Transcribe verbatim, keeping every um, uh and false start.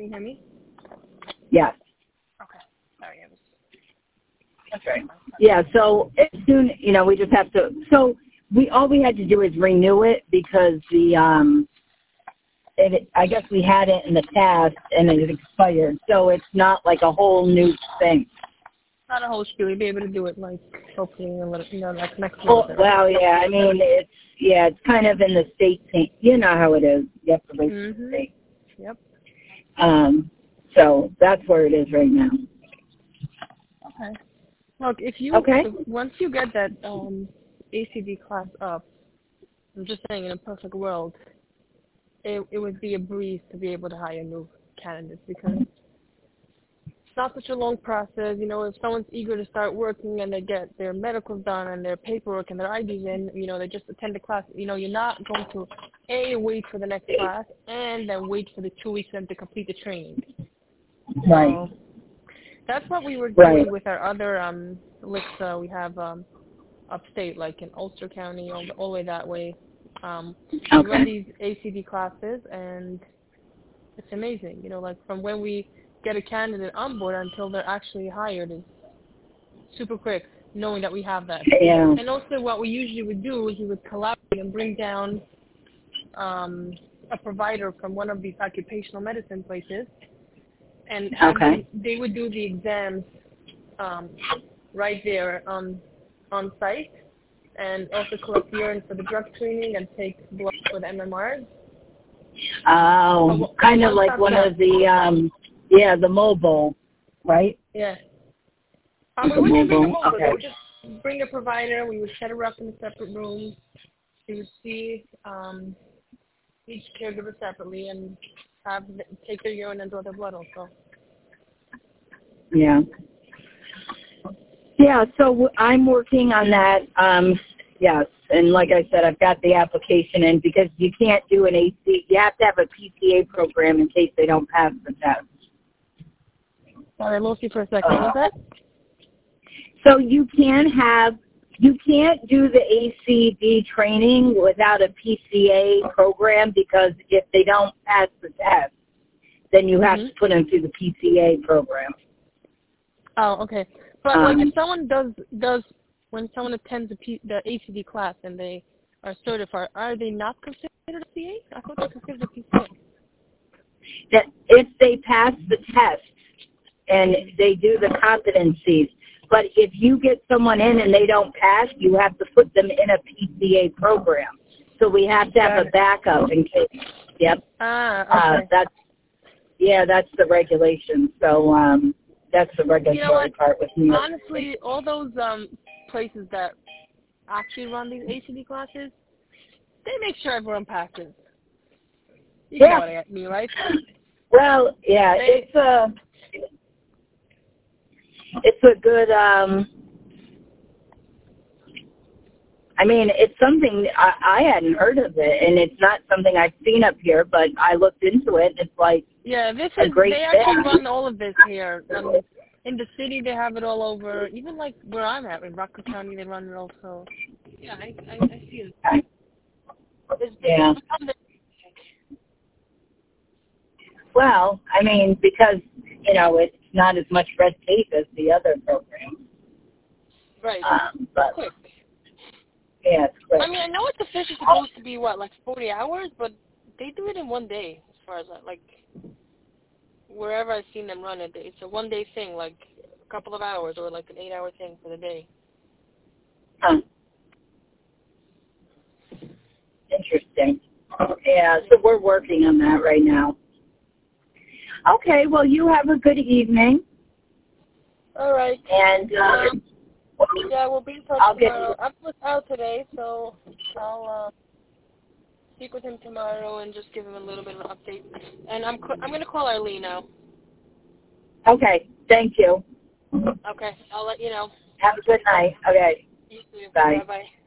Can you hear me? Yes. Okay. Sorry, I was. That's right. Yeah, so as soon, you know, we just have to, so we, all we had to do is renew it because the, um, it, I guess we had it in the past and it expired, so it's not like a whole new thing. Not a whole spiel. You'll be able to do it, like, hopefully, a little, you know, like next Well, month. well, yeah, I mean, it's, yeah, it's kind of in the state thing. You know how it is. You have to wait Mm-hmm. for the state. Yep. Um, so that's where it is right now. Okay. Look, if you, Okay. if, once you get that um, A C D class up, I'm just saying, in a perfect world, it, it would be a breeze to be able to hire new candidates because it's not such a long process. You know, if someone's eager to start working and they get their medicals done and their paperwork and their I Ds in, you know, they just attend the class. You know, you're not going to, A, wait for the next class and then wait for the two weeks for them to complete the training. Right. So that's what we were Right. doing with our other um, licks uh, we have um, upstate, like in Ulster County, all the, all the way that way. Um, Okay. We run these A C D classes, and it's amazing. You know, like from when we get a candidate on board until they're actually hired is super quick, knowing that we have that. Yeah. And also what we usually would do is we would collaborate and bring down um, a provider from one of these occupational medicine places, and have Okay. them, they would do the exams um, right there on on site, and also collect urine for the drug screening and take blood for the M M Rs. Oh, So, kind of like one of the, um, yeah, the mobile, right? Yeah. Um, we The wouldn't bring a mobile, mobile. okay. We would just bring a provider. We would set her up in a separate room. We would see um, each caregiver separately and have th- take their urine and draw their blood also. Yeah. Yeah, so w- I'm working on that. Um, yes, and like I said, I've got the application in because you can't do an A C. You have to have a P C A program in case they don't pass the test. Sorry, I lost you for a second. Uh, What was that? so you can have, you can't do the A C D training without a P C A program because if they don't pass the test, then you have Mm-hmm. to put them through the P C A program. Oh, okay. But Um, like, if someone does does when someone attends the, P, the A C D class and they are certified, are they not considered a P A? I thought they were considered a P C A. that if they pass the test and they do the competencies, but if you get someone in and they don't pass, you have to put them in a P C A program. So we have to have a backup in case. Yep. Ah, okay. Uh, that's yeah, that's the regulation. So um, that's the regulatory You know what? part with New York. Honestly, all those um places that actually run these A C D classes, they make sure everyone passes. You Yeah. know what I mean, right? Well, yeah, They, it's a it's a good. Um, I mean, it's something I, I hadn't heard of it, and it's not something I've seen up here. But I looked into it. And it's like yeah, this a is great they actually thing. run all of this here. Um, in the city, they have it all over. Even like where I'm at, in Rockland County, they run it also. Yeah, I I, I see it. It's, Yeah. it's Well, I mean, because you know it's not as much red tape as the other programs. right. Um, but Quick. yeah, it's quick. I mean, I know it's officially supposed to be what, like forty hours, but they do it in one day, as far as I, like wherever I've seen them run it. It's a one day thing, like a couple of hours, or like an eight hour thing for the day. Huh. Interesting. Yeah, so we're working on that right now. Okay, well, you have a good evening. All right. And uh, Um, yeah, we'll be in touch I'll get tomorrow. I'm with Al today, so I'll uh, speak with him tomorrow and just give him a little bit of an update. And I'm I'm going to call Arlene now. Okay, thank you. Okay, I'll let you know. Have a good night. Okay, You too. bye. Bye bye.